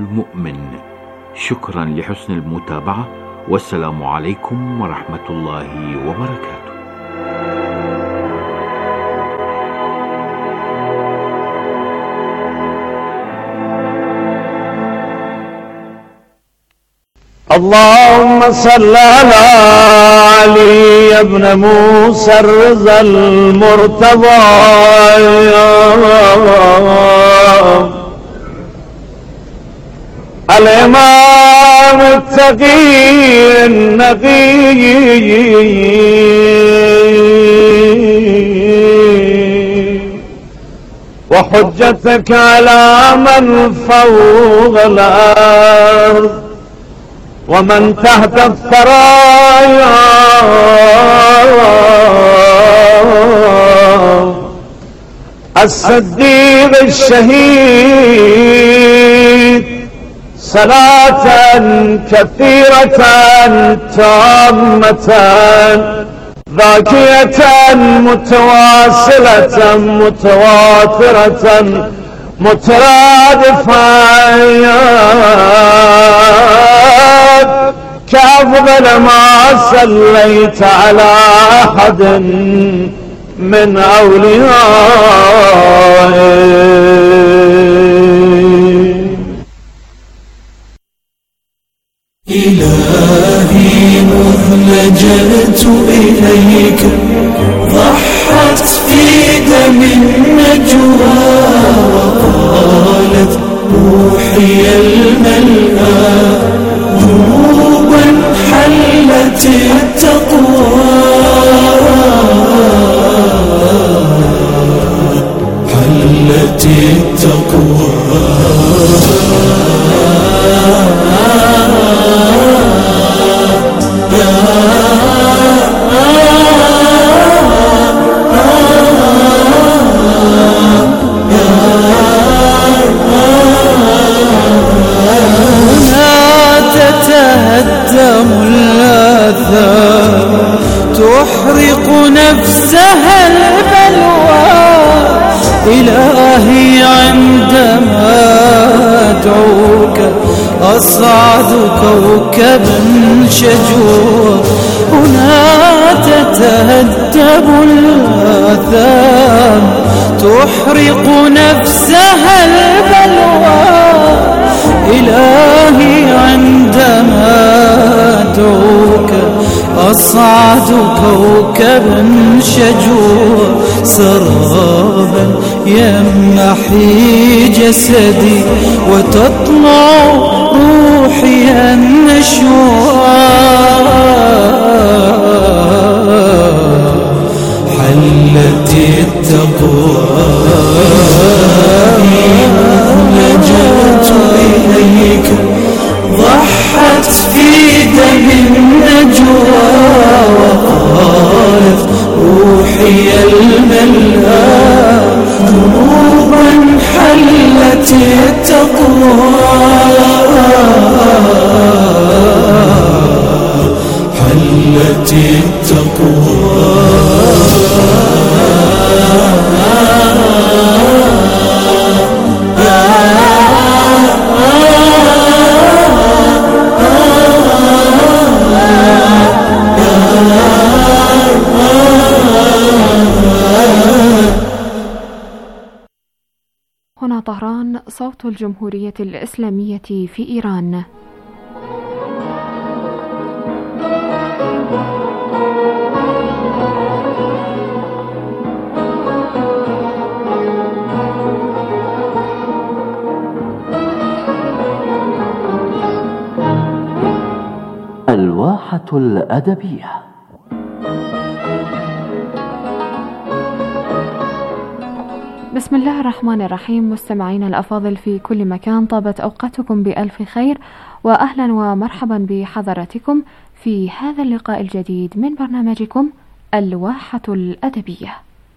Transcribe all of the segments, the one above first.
المؤمن. شكرا لحسن المتابعة، والسلام عليكم ورحمة الله وبركاته. اللهم صل على علي بن موسى الرضا المرتضى الإمام التقي النقي وحجتك على من فوق الأرض ومن تحت الثرايا الصديق الشهيد صلاة كثيرة تامة باقية متواصلة متواترة مترادفة كأفضل ما صليت على أحد من أوليائك. إلهي مذ لجأت إليك ضحت في دم النجوى وقالت روحي الملأى ذنوبا حلت التقوى حلت التقوى تحرق نفسها البلوى. إلهي عندما أدعوك أصعد كوكبا شجوا هنا تتهدب الآثام تحرق نفسها البلوى. إلهي عندما أدعوك أصعد كوكبا شجوا سرابا يمحي جسدي وتطلع روحي النشوى حلت التقوى. لجأت إليك ضحت في دم النجوى وقالت روحي الملأى ذنوبا حلت التقوى حلت التقوى. هنا طهران، صوت الجمهورية الإسلامية في إيران. الواحة الأدبية. بسم الله الرحمن الرحيم. مستمعين الأفاضل في كل مكان، طابت أوقاتكم بألف خير، وأهلا ومرحبا بحضراتكم في هذا اللقاء الجديد من برنامجكم الواحة الأدبية.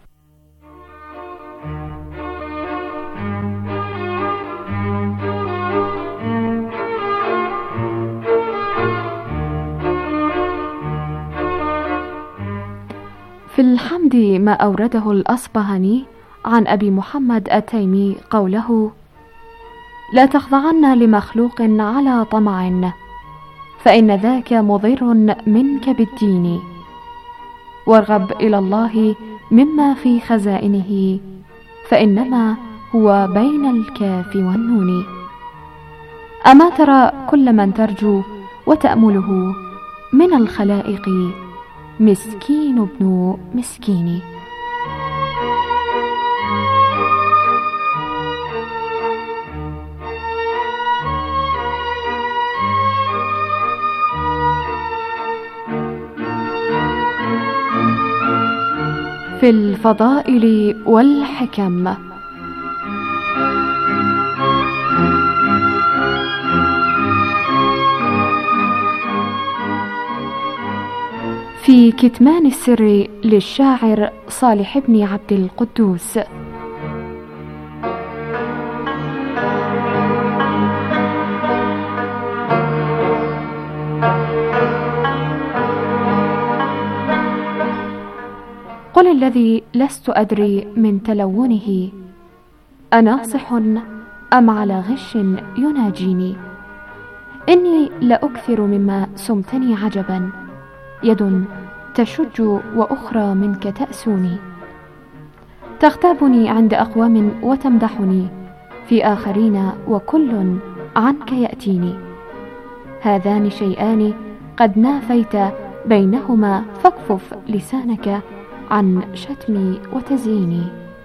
في الحمد ما أورده الأصبهاني عن أبي محمد التيمي قوله: لا تخضعن لمخلوق على طمع، فإن ذاك مضر منك بالدين. وارغب إلى الله مما في خزائنه، فإنما هو بين الكاف والنون. أما ترى كل من ترجو وتأمله من الخلائق مسكين ابن مسكين. في الفضائل والحكم. في كتمان السر للشاعر صالح بن عبد القدوس. قل الذي لست أدري من تلونه، أناصح أم على غش يناجيني؟ إني لأكثر مما سمتني عجبا، يد تشج وأخرى منك تأسوني. تغتابني عند أقوام وتمدحني في آخرين، وكل عنك يأتيني. هذان شيئان قد نافيت بينهما، فاكفف لسانك عن شتمي وتزييني.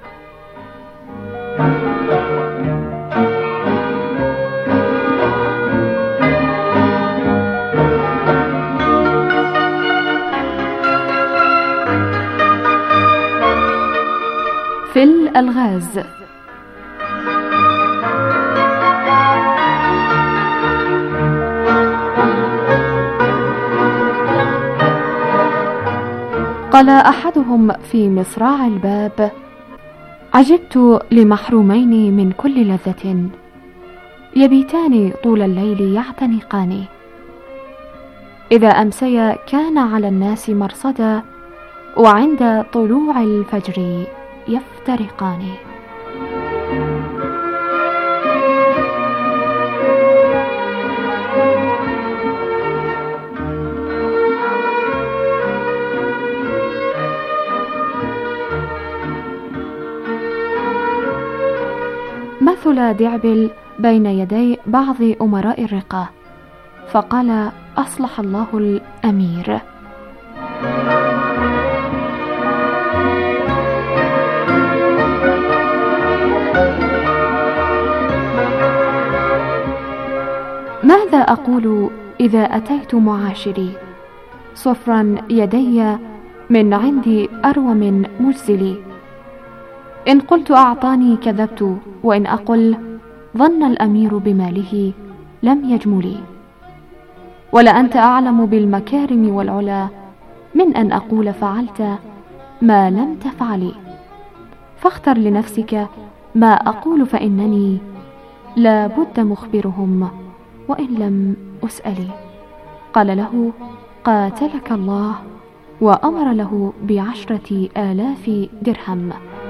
في الألغاز. قال أحدهم في مصراع الباب: عجبت لمحرومين من كل لذة، يبيتان طول الليل يعتنقان، إذا أمسيا كان على الناس مرصدا، وعند طلوع الفجر يفترقان. مثل دعبل بين يدي بعض أمراء الرقة، فقال: أصلح الله الأمير. ماذا أقول إذا أتيت معاشري؟ صفرا يدي من عندي أروم مجزلي. إن قلت أعطاني كذبت، وإن أقل ظن الأمير بماله لم يجملي. ولأنت أعلم بالمكارم والعلا من أن أقول فعلت ما لم تفعلي. فاختر لنفسك ما أقول، فإنني لا بد مخبرهم وإن لم أسألي. قال له: قاتلك الله، وأمر له ب10,000 درهم.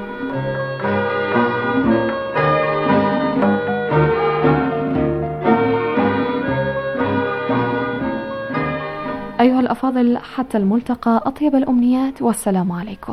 أيها الأفاضل، حتى الملتقى، أطيب الأمنيات، والسلام عليكم.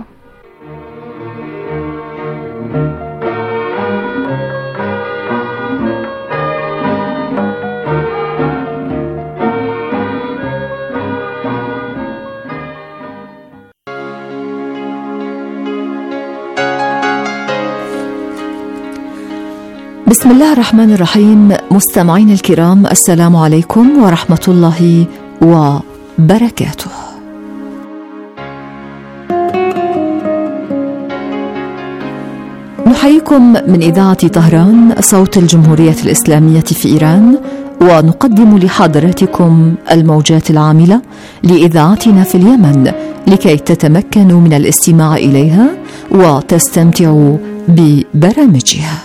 بسم الله الرحمن الرحيم. مستمعين الكرام، السلام عليكم ورحمة الله وبركاته. نحييكم من إذاعة طهران، صوت الجمهورية الإسلامية في إيران، ونقدم لحضراتكم الموجات العاملة لإذاعتنا في اليمن، لكي تتمكنوا من الاستماع إليها وتستمتعوا ببرامجها.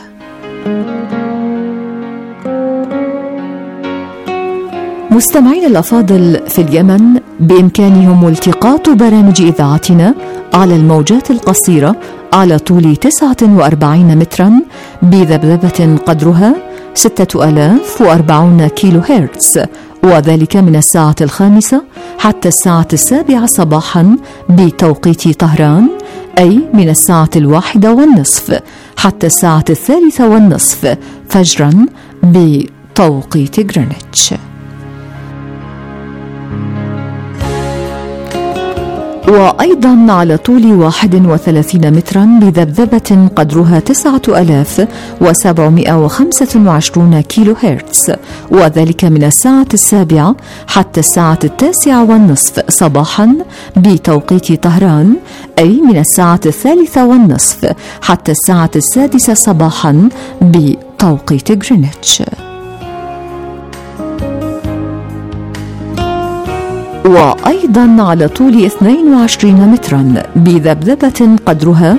مستمعين الأفاضل، في اليمن بإمكانهم التقاط برامج إذاعتنا على الموجات القصيرة على طول 49 مترا، بذبذبة قدرها 6040 كيلو هرتز، وذلك من الساعة 5 حتى الساعة 7 صباحا بتوقيت طهران، أي من الساعة 1:30 حتى الساعة 3:30 فجرا بتوقيت غرينتش. وأيضا على طول 31 مترا بذبذبة قدرها 9725 كيلو هرتز، وذلك من الساعة 7 حتى الساعة 9:30 صباحا بتوقيت طهران، أي من الساعة 3:30 حتى الساعة 6 صباحا بتوقيت غرينتش. وأيضا على طول 22 مترا بذبذبة قدرها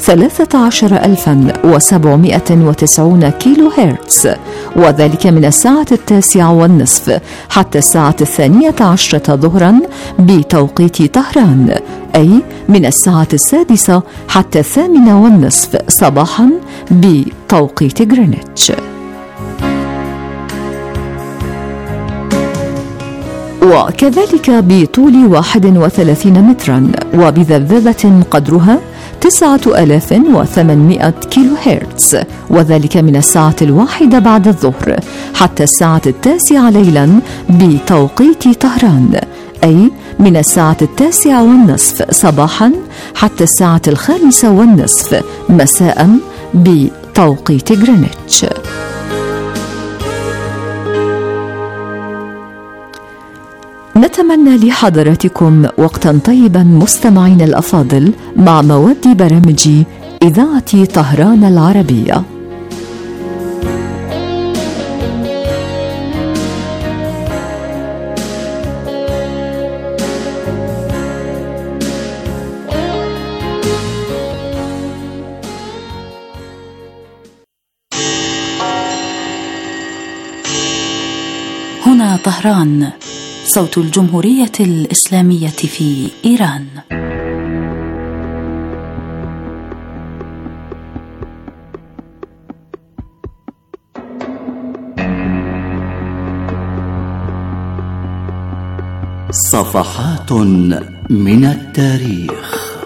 13790 كيلو هرتز، وذلك من الساعة 9:30 حتى الساعة 12 ظهرا بتوقيت طهران، أي من الساعة 6 حتى 8:30 صباحا بتوقيت غرينتش. وكذلك بطول 31 مترا وبذبذبة قدرها 9800 كيلو هرتز، وذلك من الساعة 1 بعد الظهر حتى الساعة 9 ليلا بتوقيت طهران، أي من الساعة 9:30 صباحا حتى الساعة 5:30 مساء بتوقيت غرينتش. نتمنى لحضراتكم وقتا طيبا مستمعين الأفاضل مع مواد برامج إذاعة طهران العربية. هنا طهران، صوت الجمهورية الإسلامية في إيران. صفحات من التاريخ.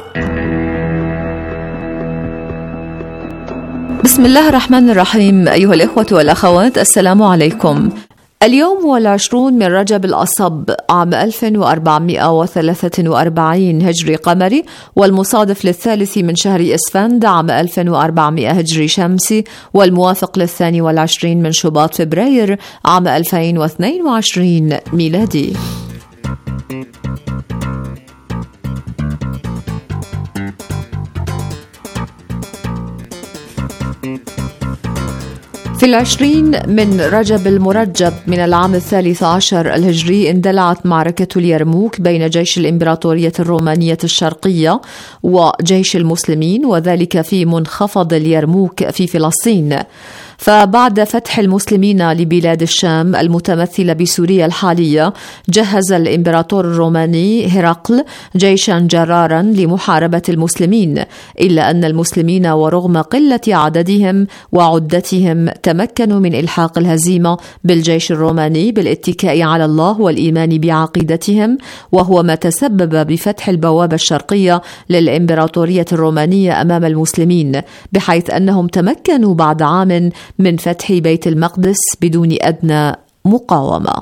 بسم الله الرحمن الرحيم. أيها الإخوة والأخوات، السلام عليكم. اليوم هو 20 من رجب الأصب عام 1443 هجري قمري، والمصادف للثالث من شهر إسفند عام 1400 هجري شمسي، والموافق ل22 من شباط فبراير عام 2022 ميلادي. في 20 من رجب المرجب من العام 13 الهجري اندلعت معركة اليرموك بين جيش الإمبراطورية الرومانية الشرقية وجيش المسلمين، وذلك في منخفض اليرموك في فلسطين. فبعد فتح المسلمين لبلاد الشام المتمثلة بسوريا الحالية، جهز الإمبراطور الروماني هرقل جيشا جرارا لمحاربة المسلمين، إلا أن المسلمين ورغم قلة عددهم وعدتهم تمكنوا من إلحاق الهزيمة بالجيش الروماني بالاتكاء على الله والإيمان بعقيدتهم، وهو ما تسبب بفتح البوابة الشرقية للإمبراطورية الرومانية أمام المسلمين، بحيث أنهم تمكنوا بعد عام من فتح بيت المقدس بدون أدنى مقاومة.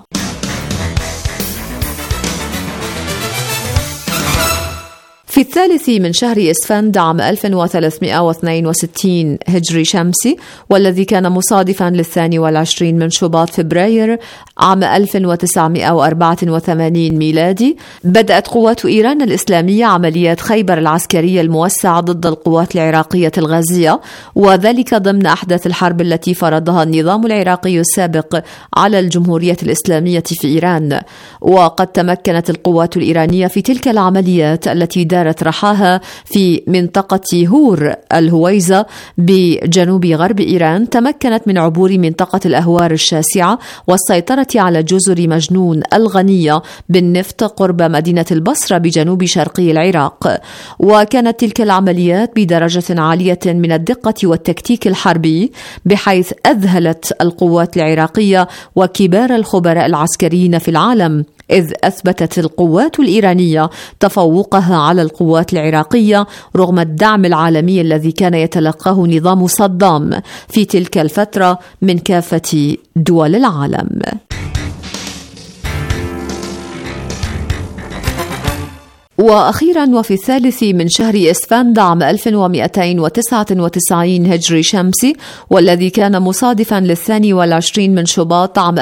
في الثالث من شهر إسفند عام 1362 هجري شمسي، والذي كان مصادفا لل22 من شباط فبراير عام 1984 ميلادي، بدأت قوات إيران الإسلامية عمليات خيبر العسكرية الموسعة ضد القوات العراقية الغازية، وذلك ضمن أحداث الحرب التي فرضها النظام العراقي السابق على الجمهورية الإسلامية في إيران. وقد تمكنت القوات الإيرانية في تلك العمليات التي دارت سيطرة رحاها في منطقة هور الهويزة بجنوب غرب إيران، تمكنت من عبور منطقة الأهوار الشاسعة والسيطرة على جزر مجنون الغنية بالنفط قرب مدينة البصرة بجنوب شرقي العراق. وكانت تلك العمليات بدرجة عالية من الدقة والتكتيك الحربي، بحيث أذهلت القوات العراقية وكبار الخبراء العسكريين في العالم، إذ أثبتت القوات الإيرانية تفوقها على القوات العراقية رغم الدعم العالمي الذي كان يتلقاه نظام صدام في تلك الفترة من كافة دول العالم. وأخيرا وفي 3 من شهر إسفند عام 1299 هجري شمسي، والذي كان مصادفا ل22 من شباط عام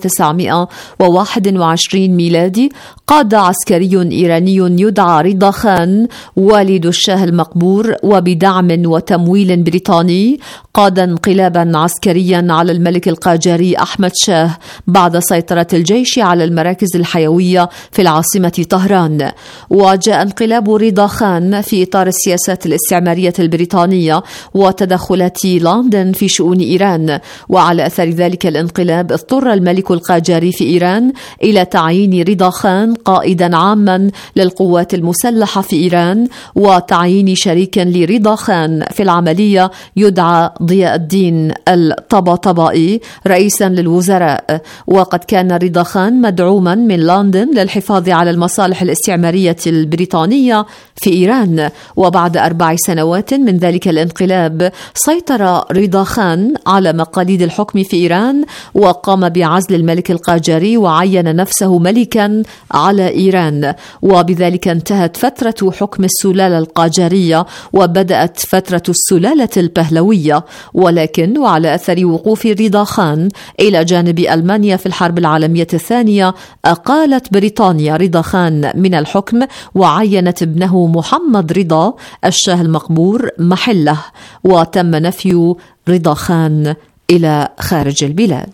1921 ميلادي، قاد عسكري إيراني يدعى رضا خان والد الشاه المقبور وبدعم وتمويل بريطاني قاد انقلابا عسكريا على الملك القاجاري أحمد شاه بعد سيطرة الجيش على المراكز الحيوية في العاصمة طهران. وجاء انقلاب رضا خان في إطار السياسات الاستعمارية البريطانية وتدخلات لندن في شؤون إيران، وعلى أثر ذلك الانقلاب اضطر الملك القاجاري في إيران إلى تعيين رضا خان قائدا عاما للقوات المسلحة في إيران، وتعيين شريك لرضا خان في العملية يدعى ضياء الدين الطباطبائي رئيسا للوزراء. وقد كان رضا خان مدعوما من لندن للحفاظ على المصالح الاستعمارية البريطانية في إيران. وبعد 4 سنوات من ذلك الانقلاب سيطر رضا خان على مقاليد الحكم في إيران، وقام بعزل الملك القاجاري وعين نفسه ملكا على إيران، وبذلك انتهت فترة حكم السلالة القاجارية وبدأت فترة السلالة البهلوية. ولكن وعلى أثر وقوف رضا خان إلى جانب ألمانيا في الحرب العالمية الثانية، أقالت بريطانيا رضا خان من الحكم وعينت ابنه محمد رضا الشاه المقبور محله، وتم نفي رضا خان إلى خارج البلاد.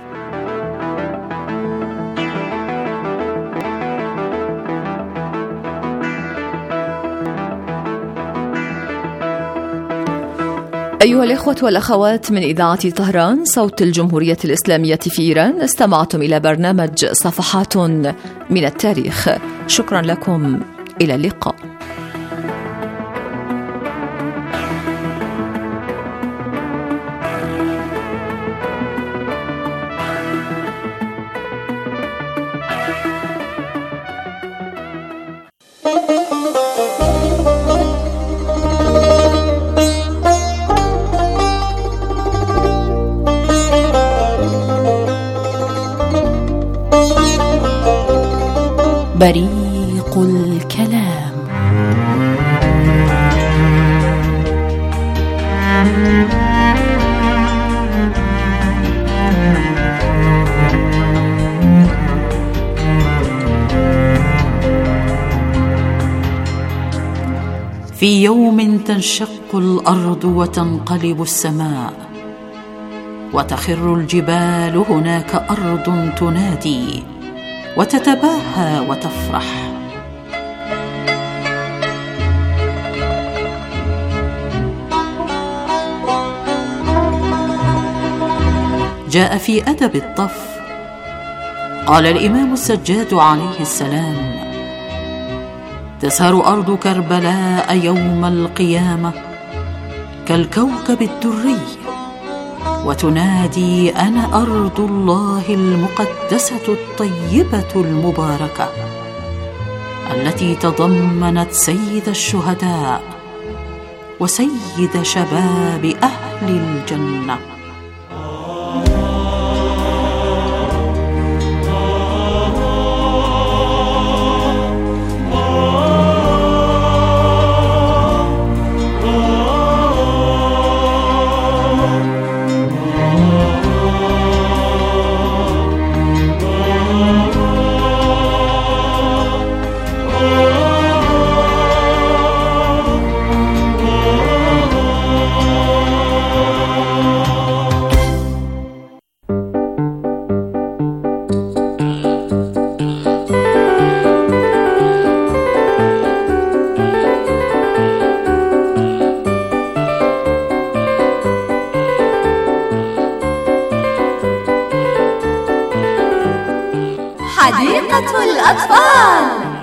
أيها الإخوة والأخوات من إذاعة طهران صوت الجمهورية الإسلامية في إيران، استمعتم إلى برنامج صفحات من التاريخ. شكرا لكم، إلى اللقاء. بريق الكلام. في يوم تنشق الأرض وتنقلب السماء وتخر الجبال، هناك أرض تنادي وتتباهى وتفرح. جاء في أدب الطف، قال الإمام السجاد عليه السلام: تسهر أرض كربلاء يوم القيامة كالكوكب الدري وتنادي: أنا أرض الله المقدسة الطيبة المباركة التي تضمنت سيد الشهداء وسيد شباب أهل الجنة. حديقة الأطفال.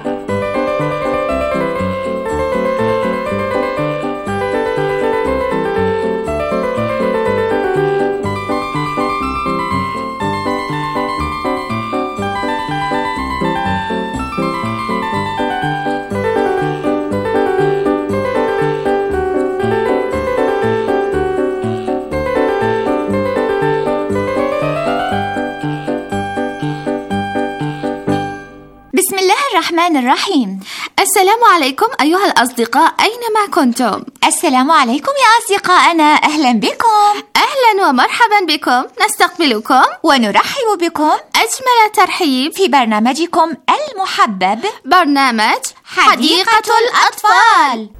الرحمن الرحيم. السلام عليكم أيها الأصدقاء أينما كنتم. السلام عليكم يا أصدقائنا، أهلا بكم. أهلا ومرحبا بكم، نستقبلكم ونرحب بكم أجمل ترحيب في برنامجكم المحبب، برنامج حديقة الأطفال.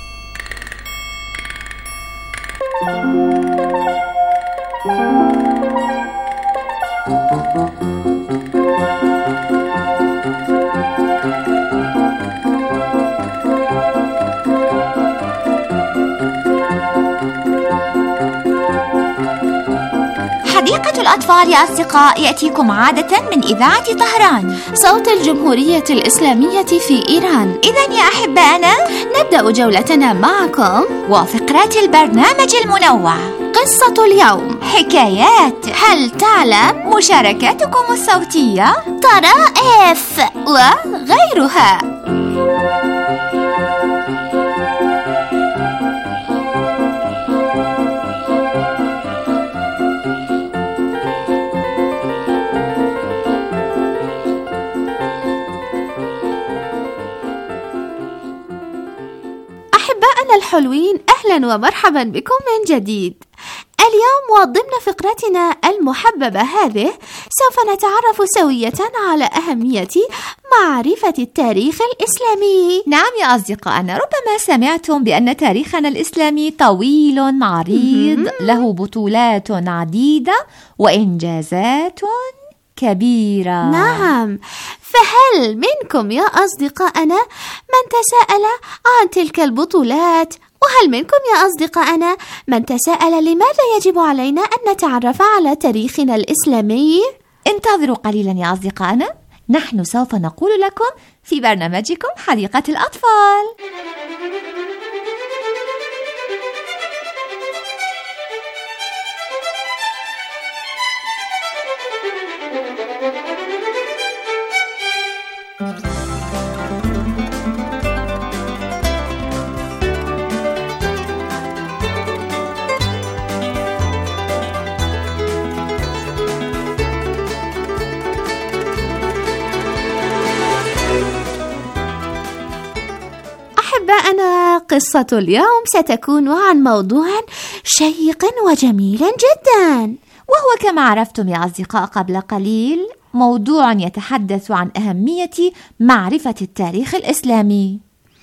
حديقة الأطفال يا أصدقاء يأتيكم عادة من إذاعة طهران، صوت الجمهورية الإسلامية في إيران. إذن يا أحبائنا نبدأ جولتنا معكم وفقرات البرنامج المنوع، قصة اليوم، حكايات، هل تعلم، مشاركاتكم الصوتية، طرائف وغيرها. أحبائنا الحلوين، أهلا ومرحبا بكم من جديد. اليوم وضمن فقرتنا المحببة هذه سوف نتعرف سوية على أهمية معرفة التاريخ الإسلامي. نعم يا أصدقائنا، ربما سمعتم بأن تاريخنا الإسلامي طويل عريض، له بطولات عديدة وإنجازات كبيرة. نعم، فهل منكم يا أصدقائنا من تساءل عن تلك البطولات؟ وهل منكم يا أصدقائنا من تساءل لماذا يجب علينا أن نتعرف على تاريخنا الإسلامي؟ انتظروا قليلا يا أصدقائنا، نحن سوف نقول لكم في برنامجكم حديقة الأطفال. أحبائنا، قصة اليوم ستكون عن موضوع شيق وجميل جدا، وهو كما عرفتم يا أصدقاء قبل قليل موضوع يتحدث عن أهمية معرفة التاريخ الإسلامي.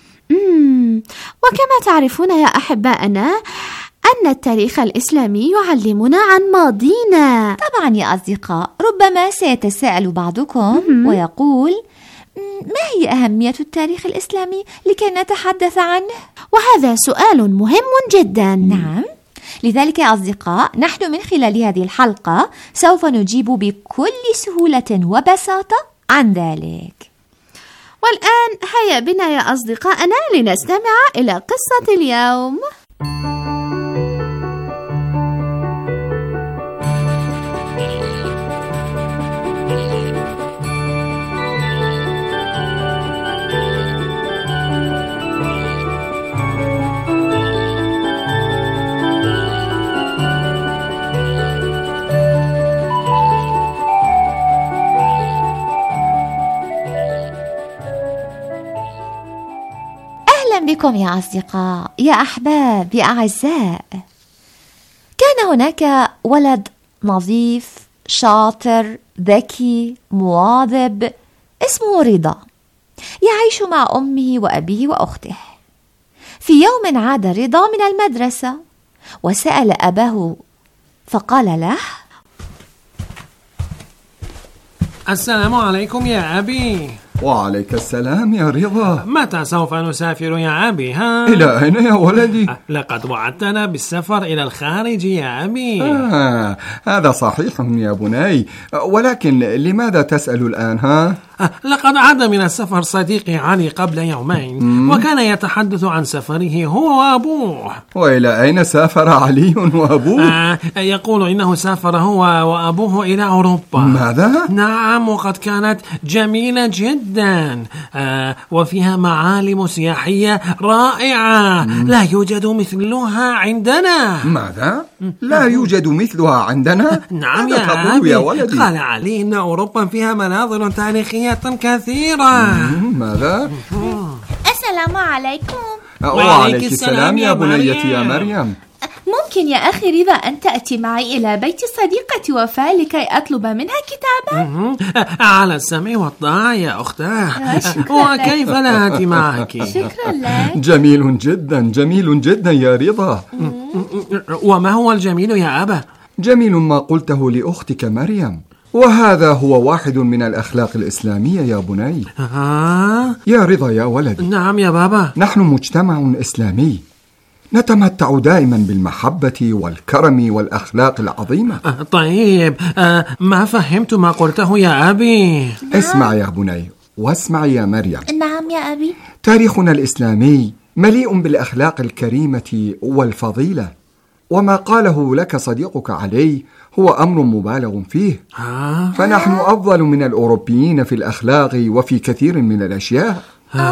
وكما تعرفون يا أحبائنا أن التاريخ الإسلامي يعلمنا عن ماضينا. طبعا يا أصدقاء، ربما سيتساءل بعضكم ويقول: ما هي أهمية التاريخ الإسلامي لكي نتحدث عنه؟ وهذا سؤال مهم جدا. نعم، لذلك يا أصدقاء نحن من خلال هذه الحلقة سوف نجيب بكل سهولة وبساطة عن ذلك. والآن هيا بنا يا أصدقائنا لنستمع إلى قصة اليوم. أهلا بكم يا أصدقاء، يا أحباب، يا أعزاء. كان هناك ولد نظيف شاطر ذكي مواظب اسمه رضا، يعيش مع أمه وأبيه وأخته. في يوم عاد رضا من المدرسة وسأل أباه فقال له: السلام عليكم يا أبي. وعليك السلام يا رضا. متى سوف نسافر يا أبي؟ ها؟ إلى أين يا ولدي؟ لقد وعدتنا بالسفر إلى الخارج يا أبي. هذا صحيح يا بني، ولكن لماذا تسأل الآن؟ ها؟ لقد عاد من السفر صديقي علي قبل يومين، وكان يتحدث عن سفره هو وأبوه. وإلى أين سافر علي وأبوه؟ يقول إنه سافر هو وأبوه إلى أوروبا. ماذا؟ نعم، وقد كانت جميلة جدا، وفيها معالم سياحية رائعة لا يوجد مثلها عندنا. ماذا؟ لا يوجد مثلها عندنا؟ نعم يا أبي، قال علي إن أوروبا فيها مناظر تاريخية كثيرة. ماذا؟ السلام عليكم. وعليك السلام يا بنيتي يا مريم. ممكن يا أخي رضا أن تأتي معي إلى بيت صديقة وفاء لكي أطلب منها كتابا؟ على السمع والطاعة يا أختاه. وكيف لا أتي معك؟ شكرا لك. جميل جدا، جميل جدا يا رضا. وما هو الجميل يا أبا؟ جميل ما قلته لأختك مريم، وهذا هو واحد من الأخلاق الإسلامية يا بني. يا رضا يا ولدي. نعم يا بابا. نحن مجتمع إسلامي نتمتع دائما بالمحبة والكرم والأخلاق العظيمة. طيب، ما فهمت ما قلته يا أبي. اسمع يا بني واسمع يا مريم. نعم يا أبي. تاريخنا الإسلامي مليء بالأخلاق الكريمة والفضيلة، وما قاله لك صديقك علي هو أمر مبالغ فيه. فنحن أفضل من الأوروبيين في الأخلاق وفي كثير من الأشياء.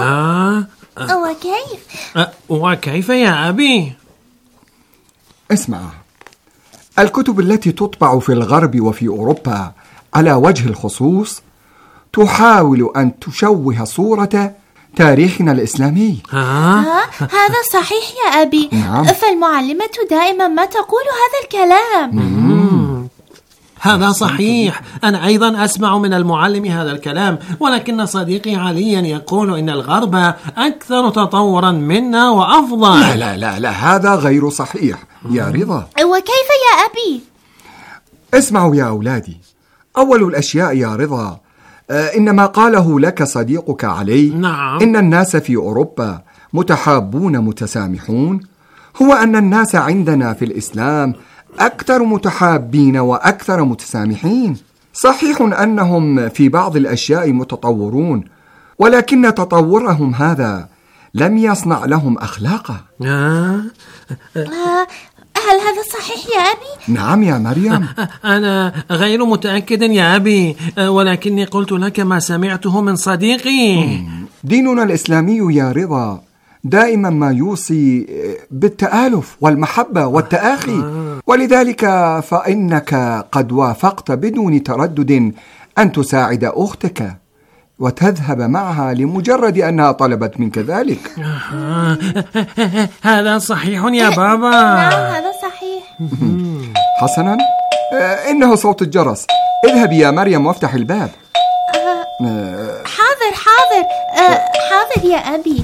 وكيف يا أبي؟ اسمع، الكتب التي تطبع في الغرب وفي أوروبا على وجه الخصوص تحاول أن تشوه صورة تاريخنا الإسلامي. هذا صحيح يا أبي. نعم. فالمعلمة دائما ما تقول هذا الكلام. هذا صحيح، أنا أيضا أسمع من المعلم هذا الكلام، ولكن صديقي عليا يقول إن الغرب أكثر تطورا منا وأفضل. لا لا لا لا، هذا غير صحيح يا رضا. وكيف يا أبي؟ اسمعوا يا أولادي، أول الأشياء يا رضا إن ما قاله لك صديقك علي، نعم. إن الناس في أوروبا متحابون متسامحون، هو أن الناس عندنا في الإسلام أكثر متحابين وأكثر متسامحين. صحيح أنهم في بعض الأشياء متطورون، ولكن تطورهم هذا لم يصنع لهم أخلاقا. هل هذا صحيح يا أبي؟ نعم يا مريم. أنا غير متأكد يا أبي، ولكني قلت لك ما سمعته من صديقي. ديننا الإسلامي يا رضا دائما ما يوصي بالتآلف والمحبة والتآخي، ولذلك فإنك قد وافقت بدون تردد أن تساعد أختك وتذهب معها لمجرد أنها طلبت منك ذلك. هذا صحيح يا بابا. نعم هذا صحيح. حسنا، إنه صوت الجرس. اذهبي يا مريم وافتح الباب. حاضر حاضر. حاضر يا أبي.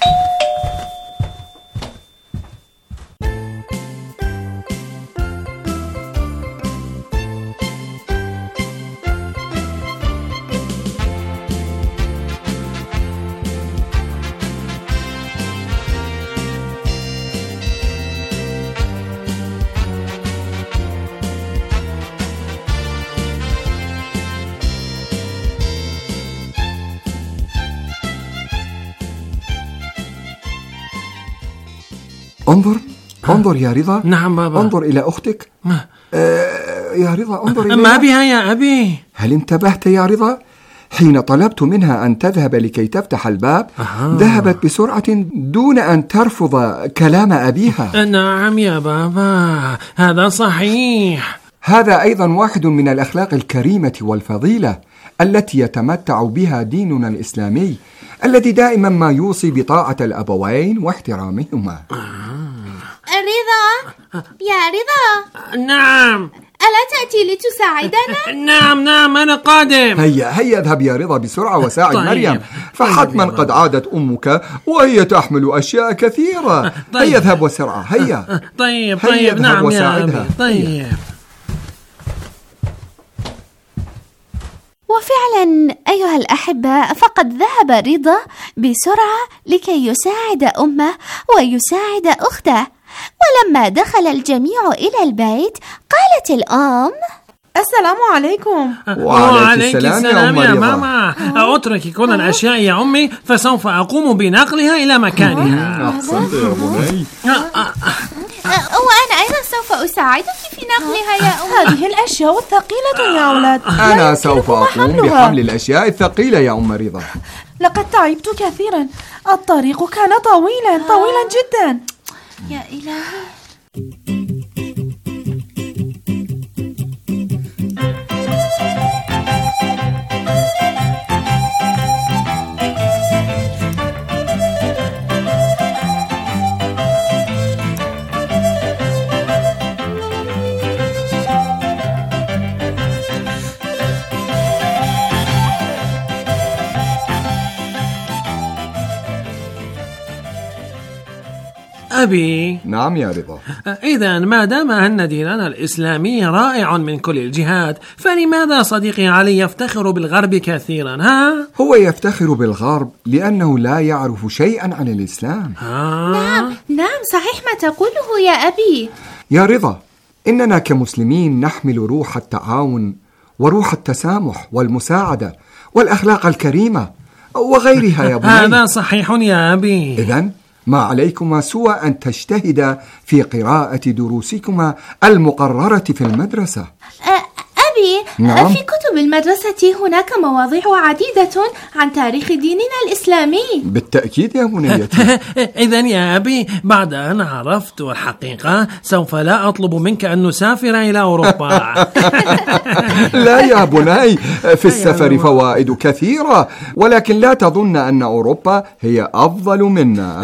انظر يا رضا. نعم بابا. انظر إلى أختك. يا رضا انظر إليها. ما بها يا أبي؟ هل انتبهت يا رضا؟ حين طلبت منها أن تذهب لكي تفتح الباب ذهبت بسرعة دون أن ترفض كلام أبيها. نعم يا بابا، هذا صحيح. هذا أيضا واحد من الأخلاق الكريمة والفضيلة التي يتمتع بها ديننا الإسلامي، الذي دائما ما يوصي بطاعة الأبوين واحترامهما. رضا يا رضا. نعم. ألا تأتي لتساعدنا؟ نعم أنا قادم. هيا اذهب يا رضا بسرعة وساعد طيب. مريم، فحتما قد عادت أمك وهي تحمل أشياء كثيرة. هيا اذهب وسرعة. هيا. طيب. نعم يا أبي. طيب. وفعلا أيها الأحبة، فقد ذهب رضا بسرعة لكي يساعد أمه ويساعد أخته. ولما دخل الجميع إلى البيت قالت الأم: السلام عليكم. وعليك السلام يا ماما. أترك كل الأشياء يا أمي، فسوف أقوم بنقلها إلى مكانها. أحسنت يا بني. وأنا أيضا سوف أساعدك في نقلها يا أم. هذه الأشياء ثقيلة يا أولاد. أنا سوف أقوم بحمل الأشياء الثقيلة يا أم رضا. لقد تعبت كثيرا، الطريق كان طويلا جدا. يا إلهي. أبي. نعم يا رضا. إذا ما دام أن ديننا الإسلامي رائع من كل الجهات، فلماذا صديقي علي يفتخر بالغرب كثيرا؟ هو يفتخر بالغرب لأنه لا يعرف شيئا عن الإسلام. نعم صحيح ما تقوله يا أبي. يا رضا، إننا كمسلمين نحمل روح التعاون وروح التسامح والمساعدة والأخلاق الكريمة وغيرها يا بني. هذا صحيح يا أبي. إذن ما عليكما سوى أن تجتهدا في قراءة دروسكما المقررة في المدرسة. أبي، نعم؟ في كتب المدرسة هناك مواضيع عديدة عن تاريخ ديننا الإسلامي. بالتأكيد يا بنيتي. إذن يا أبي، بعد أن عرفت الحقيقة سوف لا أطلب منك أن نسافر إلى أوروبا. لا يا بني، في السفر فوائد كثيرة، ولكن لا تظن أن أوروبا هي أفضل منا.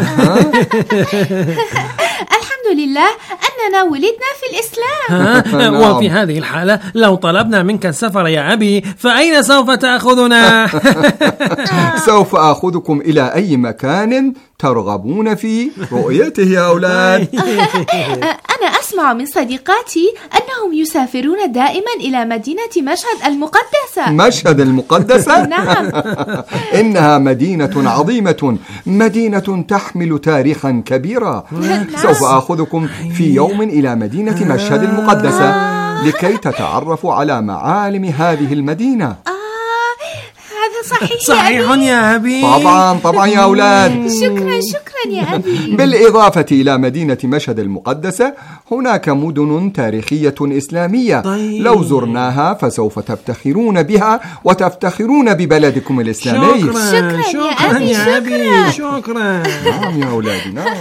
الحمد لله أننا ولدنا في الإسلام. وفي هذه الحالة لو طلبنا منك السفر يا أبي، فأين سوف تأخذنا؟ سوف أخذكم إلى أي مكان ترغبون في رؤيته يا أولاد. أنا أسمع من صديقاتي أنهم يسافرون دائما إلى مدينة مشهد المقدسة. مشهد المقدسة؟ نعم. إنها مدينة عظيمة، مدينة تحمل تاريخا كبيرا. سوف أخذكم في يوم إلى مدينة مشهد المقدسة لكي تتعرفوا على معالم هذه المدينة. هذا صحيح يا أبي. طبعا يا أولاد. شكرا يا أبي. بالإضافة إلى مدينة مشهد المقدسة، هناك مدن تاريخية إسلامية. لو زرناها فسوف تفتخرون بها وتفتخرون ببلدكم الإسلامي. شكرا يا أبي. شكرا. نعم يا أولادي، نعم.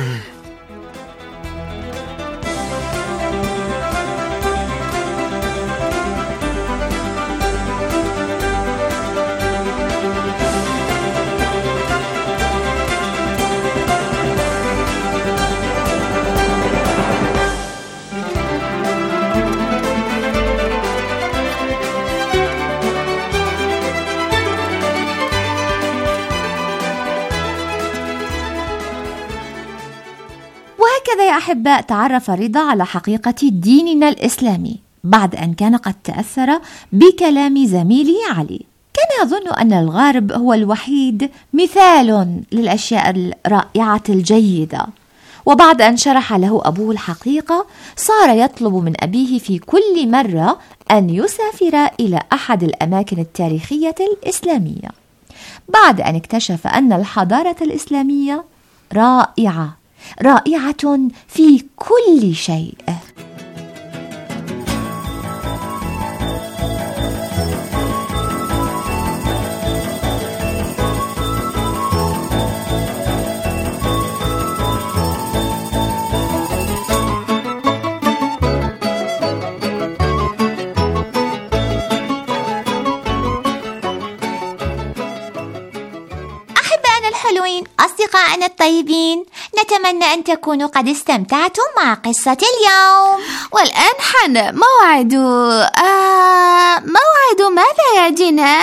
وهكذا يا أحباء تعرف رضا على حقيقة ديننا الإسلامي بعد أن كان قد تأثر بكلام زميله علي. كان يظن أن الغرب هو الوحيد مثال للأشياء الرائعة الجيدة، وبعد أن شرح له أبوه الحقيقة صار يطلب من أبيه في كل مرة أن يسافر إلى أحد الأماكن التاريخية الإسلامية، بعد أن اكتشف أن الحضارة الإسلامية رائعة في كل شيء. الحلوين، أصدقائنا الطيبين، نتمنى أن تكونوا قد استمتعتم مع قصة اليوم. والآن حان موعد ماذا يا جنان؟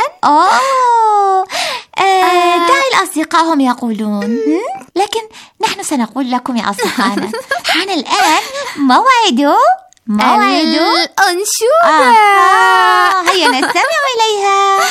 دعي الأصدقاء هم يقولون، لكن نحن سنقول لكم يا أصدقائنا. حان الآن موعد الأنشودة. هيا نستمع إليها.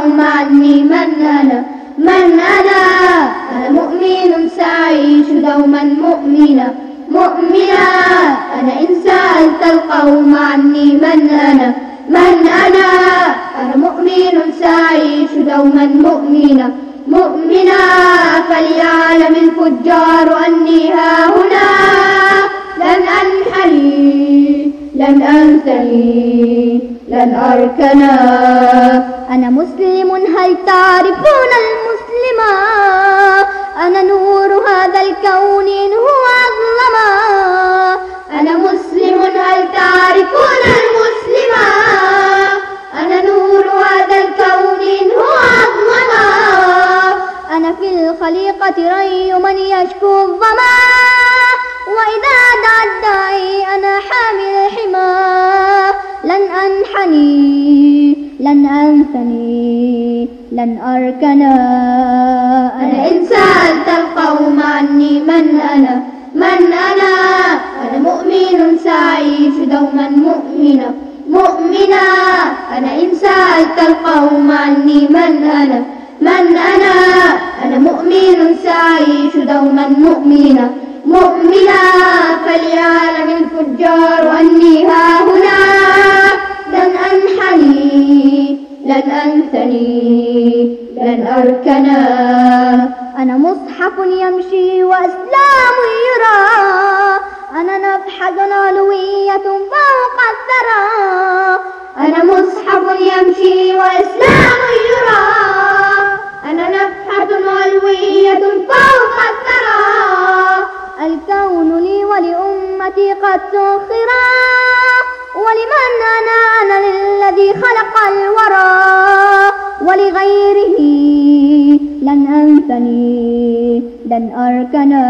القوم عني من أنا من أنا مؤمن سأعيش دوما مؤمنا مؤمنا أنا إن سألت القوم عني من أنا من أنا مؤمن سأعيش دوما مؤمنا مؤمنا فليعلم الفجار أني ها هنا لن أنحني لن أنثني لن أركنا أنا مسلم هل تعرفون المسلما أنا نور هذا الكون إن هو أظلما أنا مسلم هل تعرفون المسلما أنا نور هذا الكون إن هو أظلما أنا في الخليقة ري من يشكو الظما وإذا دعا الداعي أنا حامل الحمى لن أنحني لن أنثني لن أركنا أنا إن سألت القوم عني من أنا من أنا مؤمن سأعيش دوما مؤمنا مؤمنا أنا إن سألت القوم عني من أنا من أنا مؤمن سأعيش دوما مؤمنا مؤمنا فليعلم الفجار أني ها هنا لن أنحني لن أنثني لن أركنا أنا مصحف يمشي وإسلام يرى أنا نفحة علوية فوق الثرى أنا مصحف يمشي وإسلام يرى أنا نفحة علوية فوق الثرى الكون لي ولأمتي قد سخرا ولمن أنا للذي خلق الورى ولغيره لن أنثني لن أركنا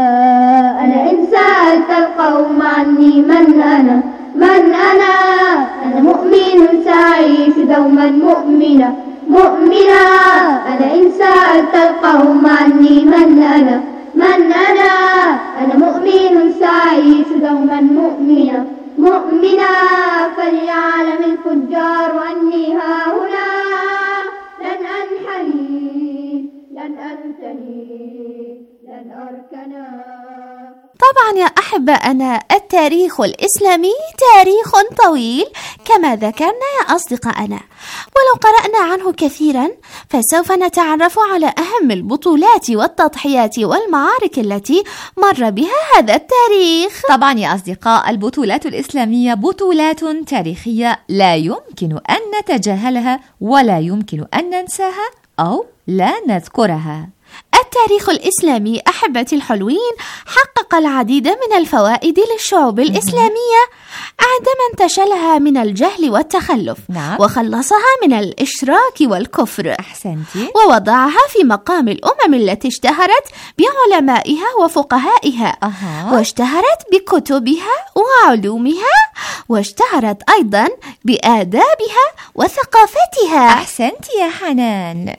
أنا إن سألت القوم عني من أنا من أنا مؤمن سأعيش دوما مؤمنا مؤمنا أنا إن سألت القوم عني من أنا من أنا مؤمن سأعيش دوما مؤمنا مؤمنا فليعلم الفجار أني ها هنا لن أنحني لن أنثني لن أركنا. طبعا يا أحبائنا التاريخ الإسلامي تاريخ طويل كما ذكرنا يا أصدقائنا، ولو قرأنا عنه كثيرا فسوف نتعرف على أهم البطولات والتضحيات والمعارك التي مر بها هذا التاريخ. طبعا يا أصدقاء البطولات الإسلامية بطولات تاريخية لا يمكن أن نتجاهلها ولا يمكن أن ننساها أو لا نذكرها. التاريخ الإسلامي أحبتي الحلوين حقق العديد من الفوائد للشعوب الإسلامية عندما انتشلها من الجهل والتخلف، وخلصها من الإشراك والكفر. أحسنتي. ووضعها في مقام الأمم التي اشتهرت بعلمائها وفقهائها، واشتهرت بكتبها وعلومها، واشتهرت أيضا بآدابها وثقافتها. أحسنتي يا حنان.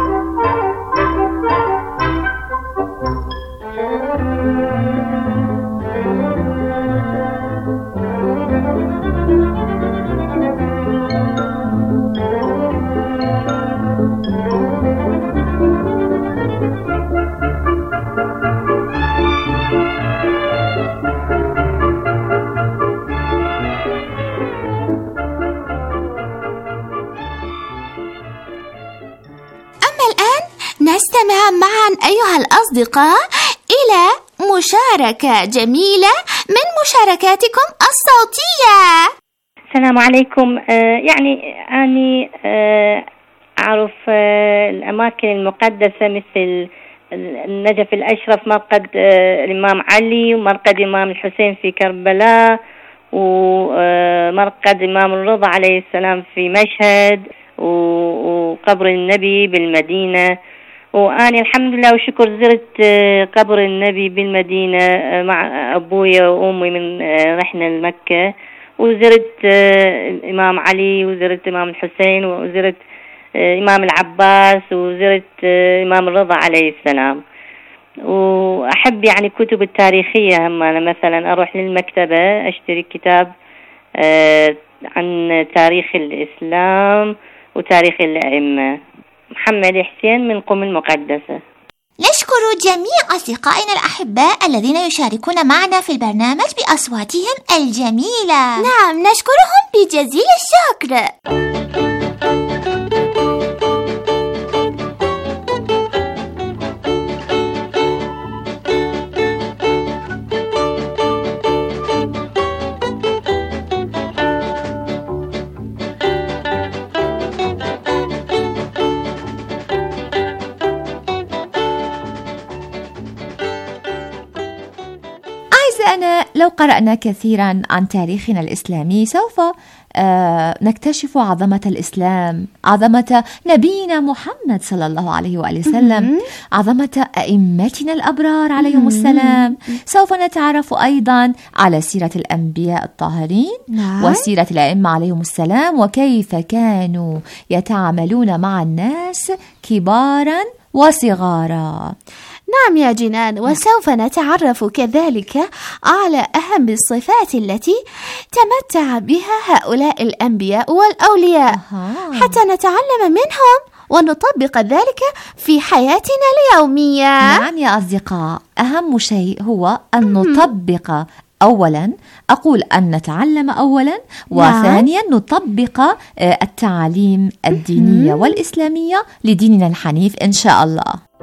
نستمع معا أيها الأصدقاء إلى مشاركة جميلة من مشاركاتكم الصوتية. السلام عليكم. يعني أنا أعرف الأماكن المقدسة مثل النجف الأشرف، مرقد الإمام علي، ومرقد الإمام الحسين في كربلاء، ومرقد الإمام الرضا عليه السلام في مشهد، وقبر النبي بالمدينة. وأنا الحمد لله وشكر زرت قبر النبي بالمدينة مع أبويا وأمي من رحنا لمكة، وزرت الإمام علي، وزرت الإمام الحسين، وزرت الإمام العباس، وزرت الإمام الرضا عليه السلام. وأحب يعني الكتب التاريخية هم. أنا مثلا أروح للمكتبة أشتري كتاب عن تاريخ الإسلام وتاريخ الأئمة. محمد حسين من قم المقدسة. نشكر جميع أصدقائنا الأحباء الذين يشاركون معنا في البرنامج بأصواتهم الجميلة. نعم، نشكرهم بجزيل الشكر. أنا لو قرأنا كثيرا عن تاريخنا الإسلامي سوف نكتشف عظمة الإسلام، عظمة نبينا محمد صلى الله عليه وآله وسلم، عظمة أئمتنا الأبرار عليهم السلام. سوف نتعرف أيضا على سيرة الأنبياء الطاهرين وسيرة الأئمة عليهم السلام، وكيف كانوا يتعاملون مع الناس كبارا وصغارا. نعم يا جنان، وسوف نتعرف كذلك على أهم الصفات التي تمتع بها هؤلاء الأنبياء والأولياء حتى نتعلم منهم ونطبق ذلك في حياتنا اليومية. نعم يا أصدقاء، أهم شيء هو أن نطبق أولا، أقول أن نتعلم أولا، وثانيا نطبق التعاليم الدينية والإسلامية لديننا الحنيف إن شاء الله.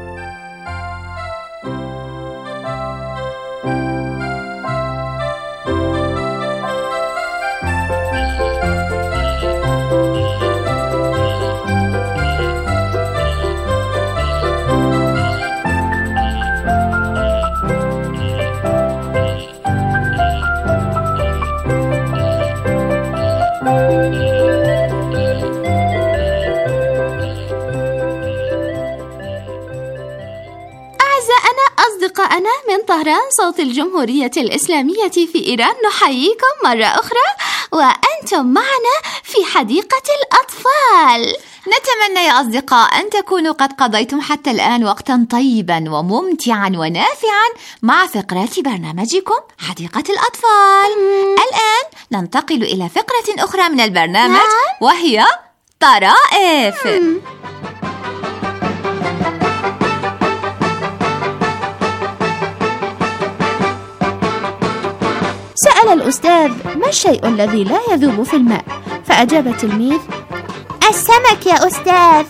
أصدقائنا من طهران صوت الجمهورية الإسلامية في إيران، نحييكم مرة أخرى وأنتم معنا في حديقة الأطفال. نتمنى يا أصدقاء أن تكونوا قد قضيتم حتى الآن وقتا طيبا وممتعا ونافعا مع فقرات برنامجكم حديقة الأطفال. الآن ننتقل إلى فقرة أخرى من البرنامج وهي طرائف. سأل الأستاذ: ما الشيء الذي لا يذوب في الماء؟ فأجاب التلميذ: السمك يا أستاذ.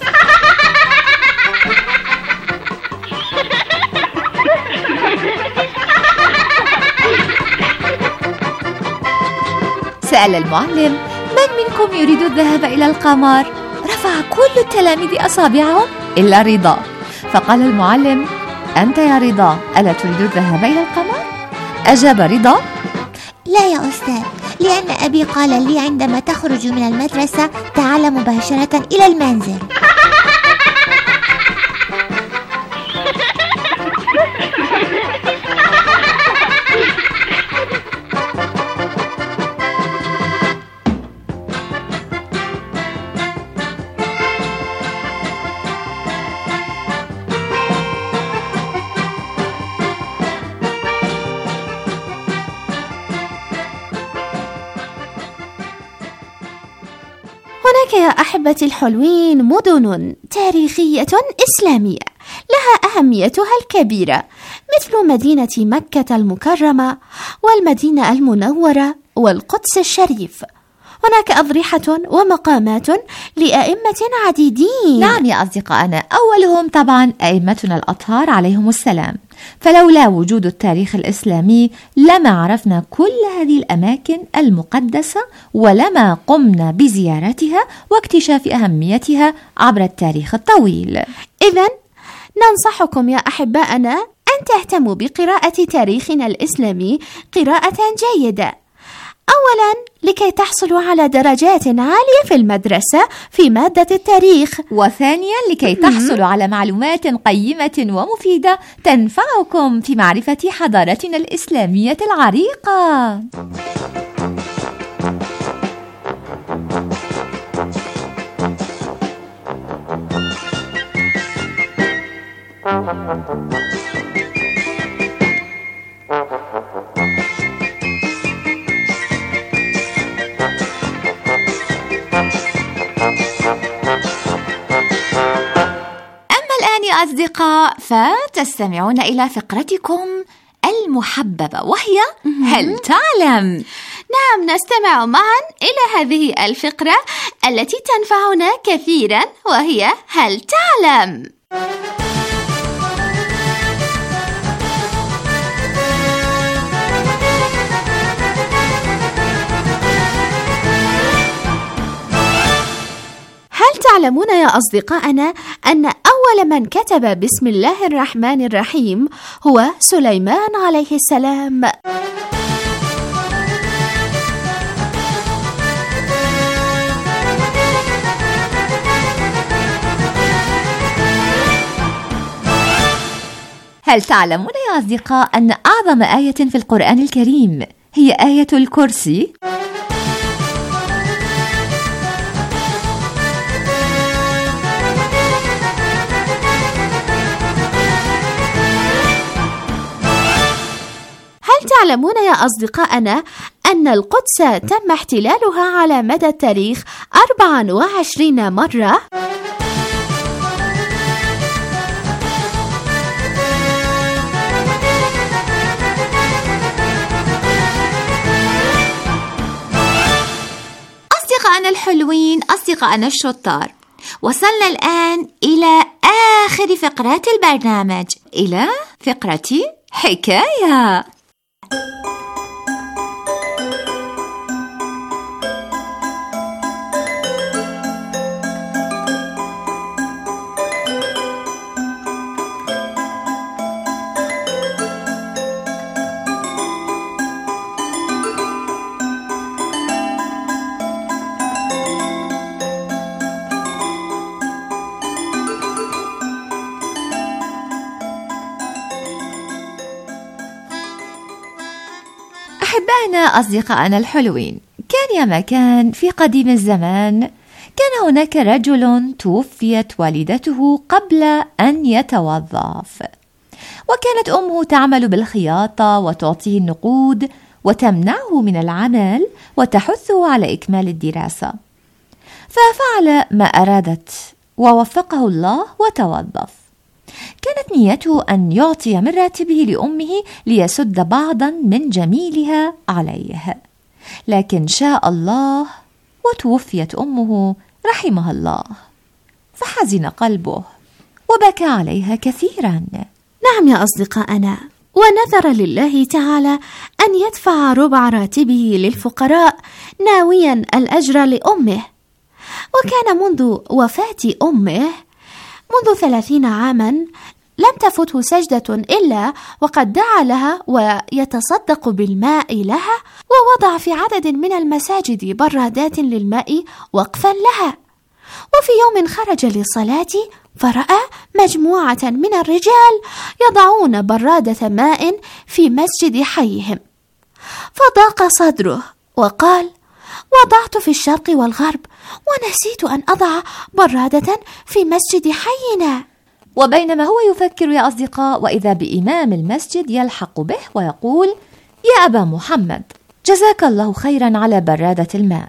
سأل المعلم: من منكم يريد الذهاب إلى القمر؟ رفع كل التلاميذ أصابعهم إلا رضا، فقال المعلم: أنت يا رضا، ألا تريد الذهاب إلى القمر؟ أجاب رضا: لا يا أستاذ، لأن أبي قال لي عندما تخرج من المدرسة تعال مباشرة إلى المنزل. هناك يا أحبتي الحلوين مدن تاريخية إسلامية لها أهميتها الكبيرة، مثل مدينة مكة المكرمة والمدينة المنورة والقدس الشريف. هناك أضرحة ومقامات لأئمة عديدين. نعم يا أصدقائنا، أولهم طبعا أئمتنا الأطهار عليهم السلام، فلولا وجود التاريخ الإسلامي لما عرفنا كل هذه الأماكن المقدسة ولما قمنا بزيارتها واكتشاف أهميتها عبر التاريخ الطويل. إذن ننصحكم يا أحبائنا أن تهتموا بقراءة تاريخنا الإسلامي قراءة جيدة، أولا لكي تحصلوا على درجات عالية في المدرسة في مادة التاريخ، وثانيا لكي تحصلوا على معلومات قيمة ومفيدة تنفعكم في معرفة حضارتنا الإسلامية العريقة. يا أصدقاء، فتستمعون إلى فقرتكم المحببة وهي هل تعلم؟ نعم، نستمع معا إلى هذه الفقرة التي تنفعنا كثيرا وهي هل تعلم؟ هل تعلمون يا أصدقائنا أن أول من كتب بسم الله الرحمن الرحيم هو سليمان عليه السلام؟ هل تعلمون يا أصدقاء أن أعظم آية في القرآن الكريم هي آية الكرسي؟ هل تعلمون يا أصدقائنا أن القدس تم احتلالها على مدى التاريخ 24 مرة؟ أصدقائنا الحلوين، أصدقائنا الشطار، وصلنا الآن إلى آخر فقرات البرنامج، إلى فقرة حكاية. أحبائنا أصدقائنا الحلوين، كان يا مكان في قديم الزمان كان هناك رجل توفيت والدته قبل أن يتوظف، وكانت أمه تعمل بالخياطة وتعطيه النقود وتمنعه من العمل وتحثه على إكمال الدراسة، ففعل ما أرادت ووفقه الله وتوظف. كانت نيته أن يعطي من راتبه لأمه ليسد بعضا من جميلها عليه، لكن شاء الله وتوفيت أمه رحمها الله، فحزن قلبه وبكى عليها كثيرا. نعم يا أصدقائنا، ونذر لله تعالى أن يدفع ربع راتبه للفقراء ناويا الأجر لأمه. وكان منذ وفاة أمه منذ 30 عاما لم تفته سجدة إلا وقد دعا لها ويتصدق بالماء لها، ووضع في عدد من المساجد برادات للماء وقفا لها. وفي يوم خرج للصلاة فرأى مجموعة من الرجال يضعون برادة ماء في مسجد حيهم، فضاق صدره وقال: وضعت في الشرق والغرب ونسيت أن أضع برادة في مسجد حينا. وبينما هو يفكر يا أصدقاء، وإذا بإمام المسجد يلحق به ويقول: يا أبا محمد، جزاك الله خيرا على برادة الماء.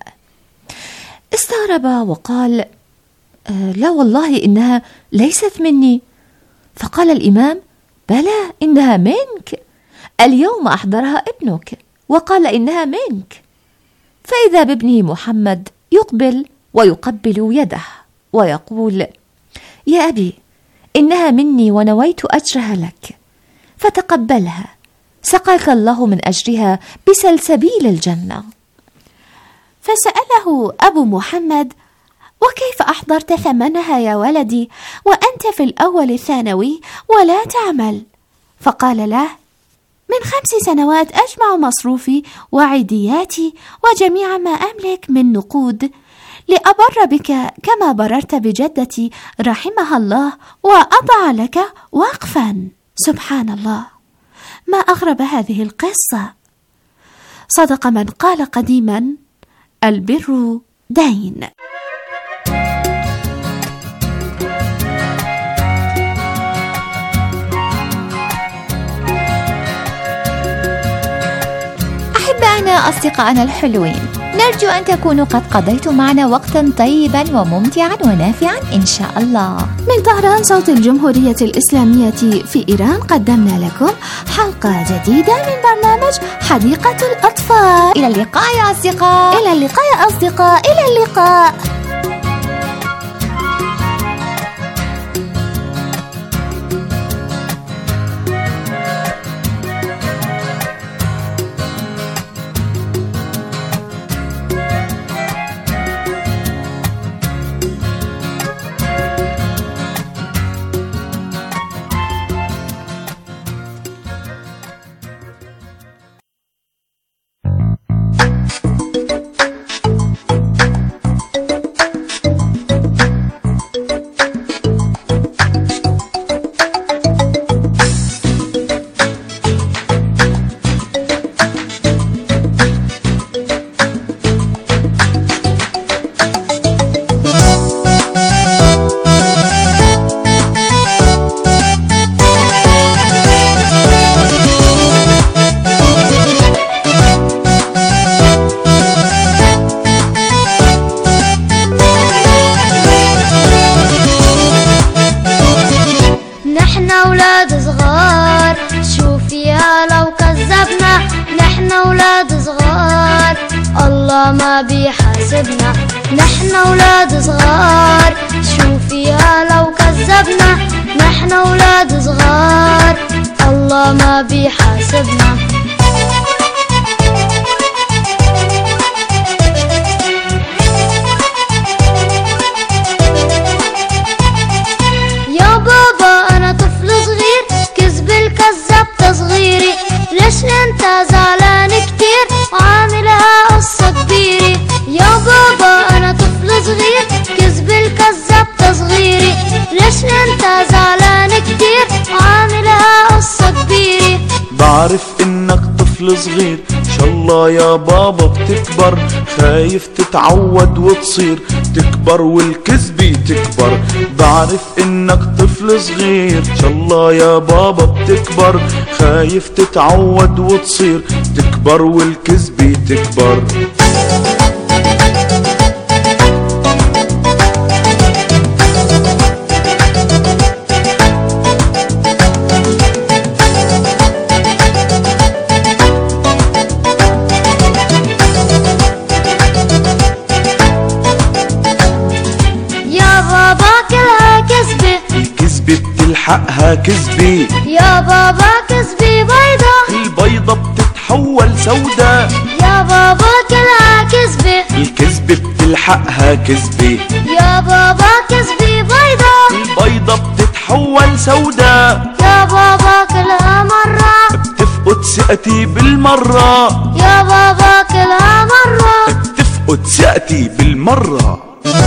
استغرب وقال: لا والله إنها ليست مني. فقال الإمام: بلى إنها منك، اليوم أحضرها ابنك وقال إنها منك. فإذا بابنه محمد يقبل ويقبل يده ويقول: يا أبي، إنها مني ونويت أجرها لك، فتقبلها، سقاك الله من أجرها بسلسبيل الجنة. فسأله أبو محمد: وكيف أحضرت ثمنها يا ولدي وأنت في الأول الثانوي ولا تعمل؟ فقال له: من 5 سنوات أجمع مصروفي وعيدياتي وجميع ما أملك من نقود لأبر بك كما بررت بجدتي رحمها الله وأضع لك وقفا. سبحان الله، ما أغرب هذه القصة. صدق من قال قديما: البر دين. أحبائنا أصدقائنا الحلوين، نرجو أن تكونوا قد قضيتم معنا وقتا طيبا وممتعا ونافعا إن شاء الله. من طهران صوت الجمهورية الإسلامية في إيران قدمنا لكم حلقة جديدة من برنامج حديقة الأطفال. إلى اللقاء يا أصدقاء. إلى اللقاء يا أصدقاء. إلى اللقاء. ما بيحاسبنا، نحن أولاد صغار، شوفيها لو كذبنا، نحن أولاد صغار، الله ما بيحاسبنا. يا بابا أنا طفل صغير، كذب الكذاب تصغيري، ليش انت زعلان كتير وعاملها قصة كبيرة؟ يا بابا أنا طفل صغير، كذب الكذاب تصغيري، ليش انت زعلان كتير وعاملها قصة كبيرة؟ بعرف انك طفل صغير، شاء الله يا بابا بتكبر، خايف تتعود وتصير تكبر والكذبة تكبر. بعرف انك طفل صغير، شاء الله يا بابا بتكبر، خايف تتعود وتصير تكبر والكذبة تكبر. بتلحقها كذبة يا بابا، كذبة بيضة، البيضة بتتحول سودا. يا بابا كلها كذبة، الكذبة بتلحقها كذبة. يا بابا كذبة بيضة، البيضة بتتحول سودا. يا بابا كلها مرة بتفقد ثقتي بالمرة. يا بابا كلها مرة بتفقد ثقتي بالمرة.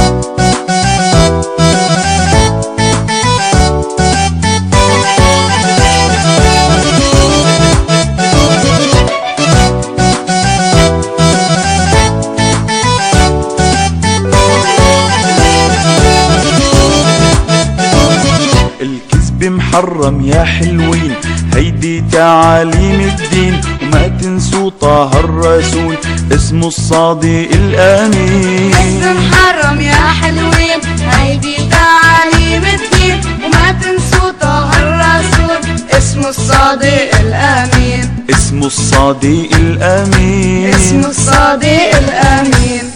محرم يا حلوين، هيدي تعاليم الدين، وما تنسوا طه الرسول اسمه الصادق الأمين. بس محرم يا حلوين، هيدي تعاليم الدين، وما تنسوا طه الرسول اسمه الصادق الأمين. اسمه الصادق الأمين. اسمه الصادق الأمين.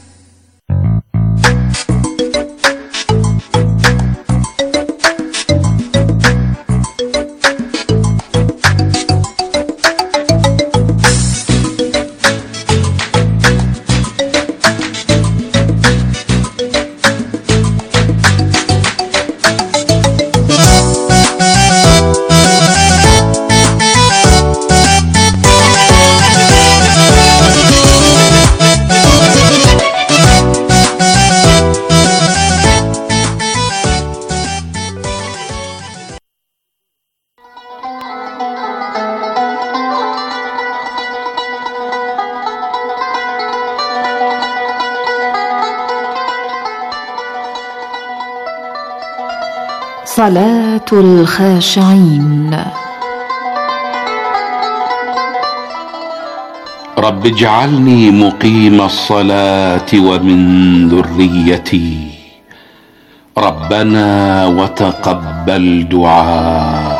صلاة الخاشعين. رب اجعلني مقيم الصلاة ومن ذريتي. ربنا وتقبل دعاء.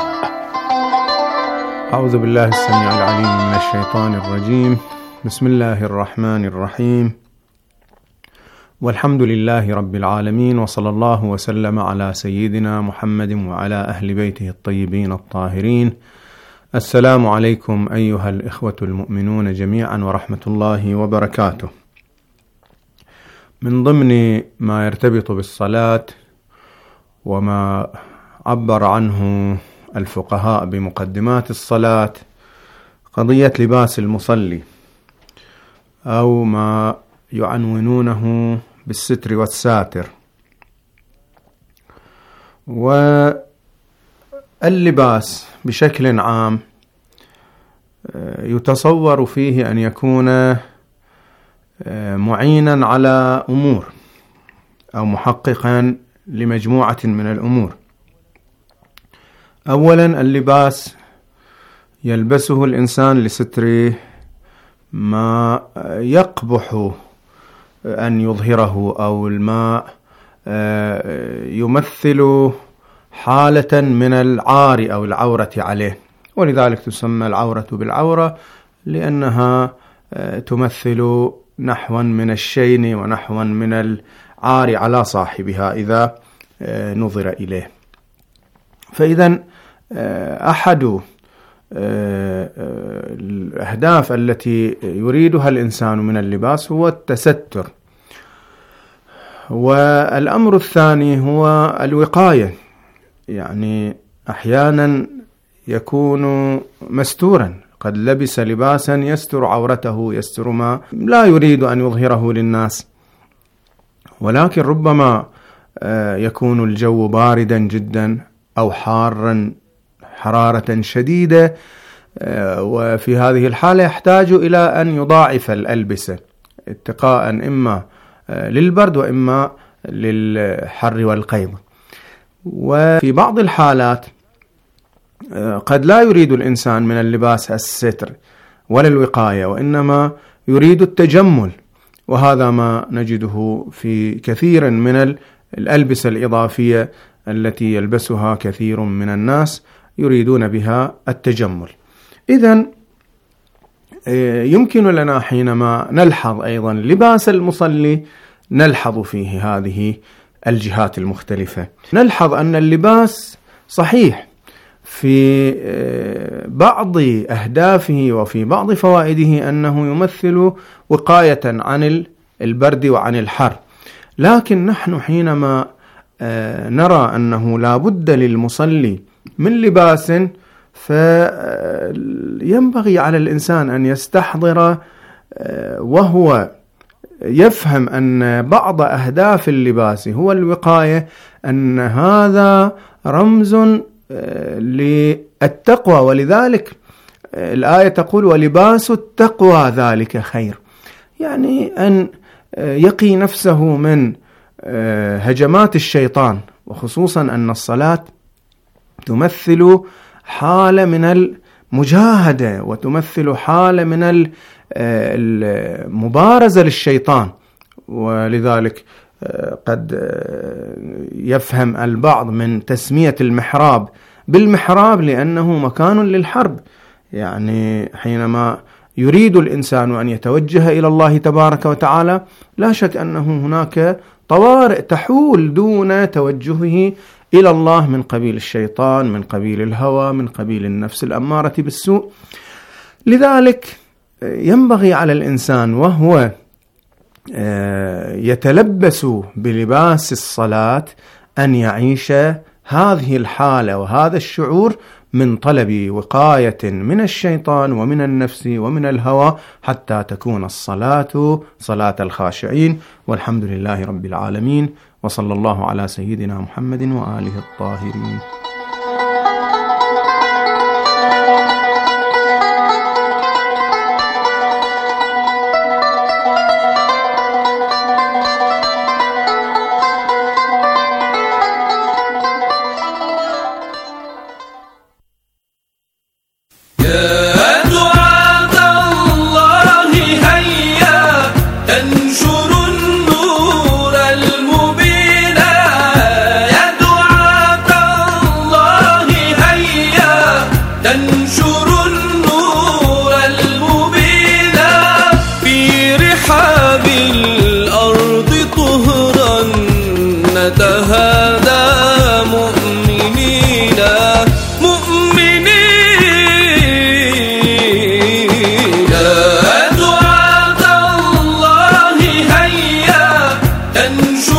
أعوذ بالله السميع العليم من الشيطان الرجيم. بسم الله الرحمن الرحيم. والحمد لله رب العالمين، وصلى الله وسلم على سيدنا محمد وعلى أهل بيته الطيبين الطاهرين. السلام عليكم أيها الإخوة المؤمنون جميعا ورحمة الله وبركاته. من ضمن ما يرتبط بالصلاة وما عبر عنه الفقهاء بمقدمات الصلاة قضية لباس المصلي، أو ما يعنونونه بالستر والساتر. واللباس بشكل عام يتصور فيه أن يكون معينا على أمور أو محققا لمجموعة من الأمور. أولا، اللباس يلبسه الإنسان لستر ما يقبح أن يظهره، أو ما يمثل حالة من العار أو العورة عليه، ولذلك تسمى العورة بالعورة لأنها تمثل نحوا من الشين ونحوا من العار على صاحبها إذا نظر إليه. فإذا أحد الأهداف التي يريدها الإنسان من اللباس هو التستر. والأمر الثاني هو الوقاية، يعني أحيانا يكون مستورا، قد لبس لباسا يستر عورته، يستر ما لا يريد أن يظهره للناس، ولكن ربما يكون الجو باردا جدا أو حارا حرارة شديدة، وفي هذه الحالة يحتاج إلى أن يضاعف الألبسة اتقاء إما للبرد وإما للحر والقيض. وفي بعض الحالات قد لا يريد الإنسان من اللباس الستر ولا الوقاية، وإنما يريد التجمل، وهذا ما نجده في كثير من الألبسة الإضافية التي يلبسها كثير من الناس يريدون بها التجمل. إذن يمكن لنا حينما نلحظ أيضا لباس المصلي نلحظ فيه هذه الجهات المختلفة. نلحظ أن اللباس صحيح في بعض أهدافه وفي بعض فوائده أنه يمثل وقاية عن البرد وعن الحر، لكن نحن حينما نرى أنه لا بد للمصلي من لباس، فينبغي على الإنسان أن يستحضر وهو يفهم أن بعض أهداف اللباس هو الوقاية، أن هذا رمز للتقوى، ولذلك الآية تقول ولباس التقوى ذلك خير، يعني أن يقي نفسه من هجمات الشيطان، وخصوصا أن الصلاة تمثل حالة من المجاهدة وتمثل حالة من المبارزة للشيطان، ولذلك قد يفهم البعض من تسمية المحراب بالمحراب لأنه مكان للحرب. يعني حينما يريد الإنسان أن يتوجه إلى الله تبارك وتعالى لا شك أنه هناك طوارئ تحول دون توجهه إلى الله من قبيل الشيطان، من قبيل الهوى، من قبيل النفس الأمارة بالسوء. لذلك ينبغي على الإنسان وهو يتلبس بلباس الصلاة أن يعيش هذه الحالة وهذا الشعور من طلب وقاية من الشيطان ومن النفس ومن الهوى، حتى تكون الصلاة صلاة الخاشعين. والحمد لله رب العالمين، وصلى الله على سيدنا محمد وآله الطاهرين. يا دعاة الله تهاب